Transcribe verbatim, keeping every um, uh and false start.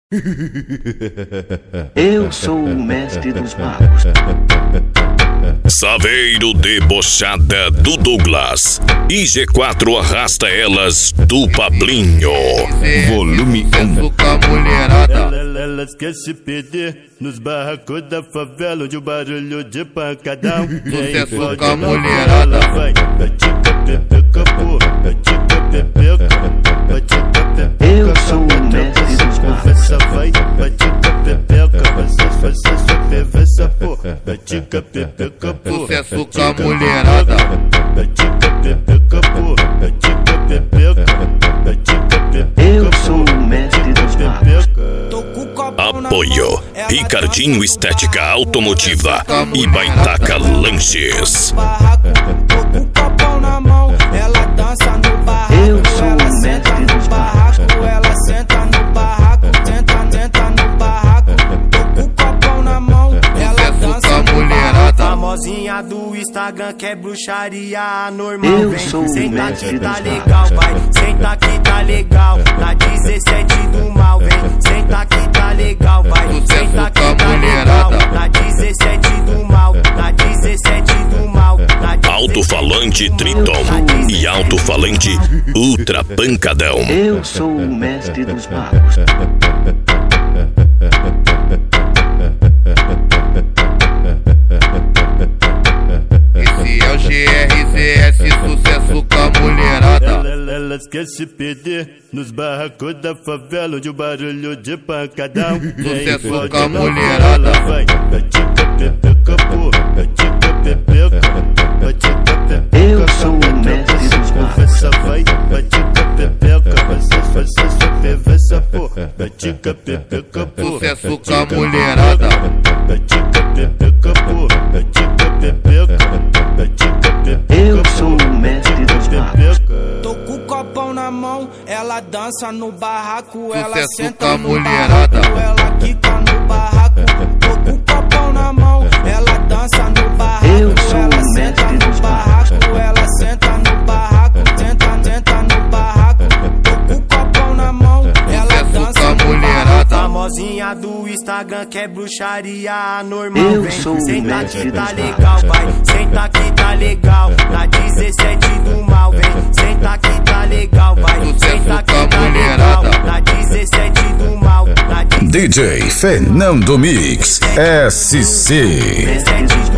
Eu sou o mestre dos magos. Saveiro debochada do Douglas. I G quatro arrasta elas do Pablinho. Volume um. Elas querem se perder nos barracos da favela, onde o barulho de pancadão. Sucesso com a mulherada. Vai, batica, pepeca, porra. Batica, pepeca. Batica, pepeca. Eu sou o mestre dos magos. Vai, batica, pepeca. Você, você só ferve essa porra. Batica, pepeca, porra. Sucesso com a mulherada. Batica, pepeca, porra. Batica, pepeca. Batica, pepeca. Eu sou o mestre dos magos. Apoio Ricardinho Estética Automotiva e Baitaca Lanches. Eu sou o mestre dos magos. Ela senta no barraco, tenta, tenta no barraco. Tô com o copão na mão, ela dança no barraco. Famosinha do Instagram que é bruxaria anormal. Eu Vem, sou o senta mestre que tá dos legal, magos. vai, senta que tá legal. Na dezessete do mal, vem, senta que tá legal, vai, senta que tá legal. Na dezessete do mal, na dezessete do mal. Alto-falante Triton e alto-falante Ultra Pancadão. Eu sou o mestre dos magos. Esse é o G R Z S, sucesso com a mulherada. Elas querem se perder nos barracos da favela, onde o barulho de pancadão. Sucesso com a mulherada. Vai, batica, pepeca, porra. Batica, pepeca. Batica, pepeca. Eu sou o mestre dos magos. Vai, batica, pepeca. Você, você só ferve essa porra. Batica, pepeca, porra. Sucesso com a mulherada. Batica, pepeca, porra. Batica, pepeca. Batica, pepeca. Eu sou o mestre dos magos. Tô com o copão na mão, ela dança no barraco, ela Sucesso com senta a no mulherada. barraco, ela quica no barraco. Tô com o copão na mão, ela dança no barraco, Eu sou ela o senta mestre no dos barraco, ela senta no barraco, tenta, tenta no barraco. Tô com o copão na mão, ela Sucesso dança com a no mulherada. barraco. Famosinha do Instagram que é bruxaria anormal. Eu Vem, sou o senta mestre que tá dos legal, vai, senta que tá legal. Na dezessete do mal, vem, senta que tá legal, vai, senta que tá legal. Na dezessete do mal, na D J Fernando Mix S C. dezessete